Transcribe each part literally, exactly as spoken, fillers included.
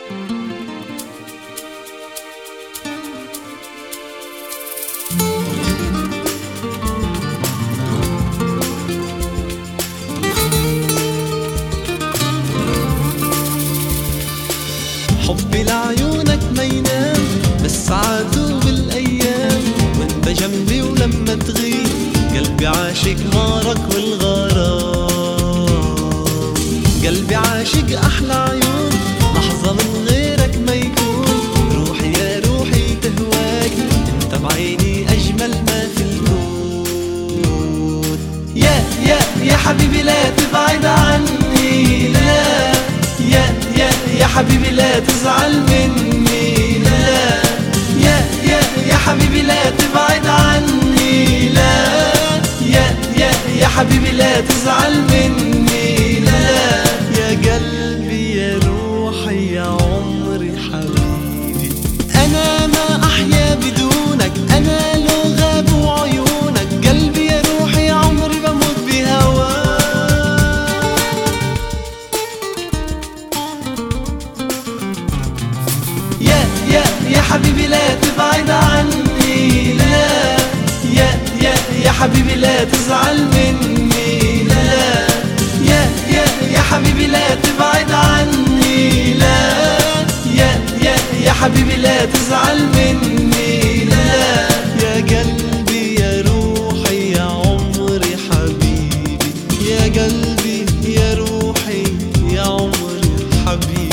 حبي لعيونك ما ينام بالساعات وبالايام وانت جنبي ولما تغيب قلبي عاشق نارك والغرام. قلبي عاشق احلى عيون لحظة من غيرك ما يكون. روحي يا روحي تهواك انت بعيني اجمل ما في الكون. يا يا يا حبيبي لا تبعد عني، لا يا يا يا حبيبي لا تزعل مني، لا يا يا يا حبيبي لا تبعد عني، لا يا يا يا حبيبي لا تزعل مني، لا يا قلبي يا روحي يا عمري حبيبي. أنا ما أحيا بدونك، أنا لو غابوا عيونك. قلبي يا روحي يا عمري بموت بهواك. يا يا يا حبيبي لا تبعد عني، لا يا يا يا حبيبي لا تزعل مني، لا يا يا يا حبيبي لا تبعد عني، لا يا يا يا حبيبي لا تزعل مني، لا يا قلبي يا روحي يا عمري حبيبي. يا قلبي يا روحي يا عمري حبيبي.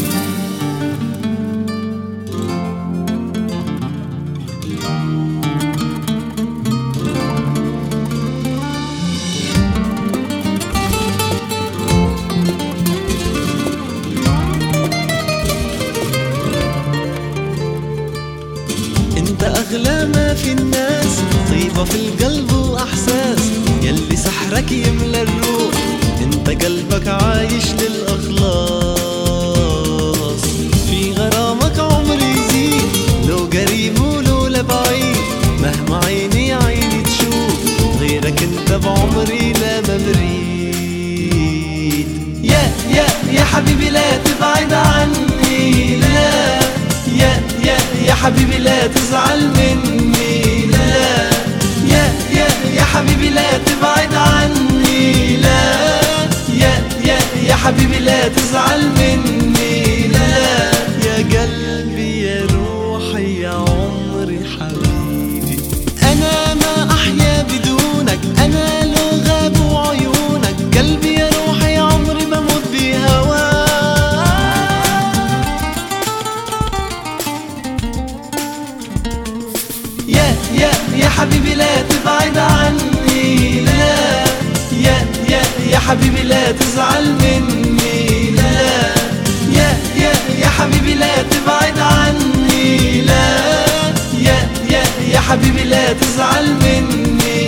انت اغلى ما في الناس، طيبة في القلب واحساس. يلي سحرك يملى الروح، انت قلبك عايش للاخلاص. في غرامك عمري يزيد لو قريب ولو لبعيد. مهما عيني عيني تشوف غيرك انت بعمري لا مبريد. يا يا يا حبيبي لا تبعد عني، لا يا يا يا حبيبي لا تزعل مني، لا يا يا يا حبيبي لا تبعد عني، لا يا يا يا حبيبي لا تزعل مني، لا يا قلبي يا روحي يا عمري حبيبي. أنا ما أحيا بدونك، أنا لو غابوا عيونك. قلبي يا روحي يا عمري بموت بهواك. يا يا يا حبيبي لا تبعد عني، لا يا يا يا حبيبي لا تزعل مني، لا يا يا يا حبيبي لا تبعد عني، لا يا يا يا حبيبي لا تزعل مني.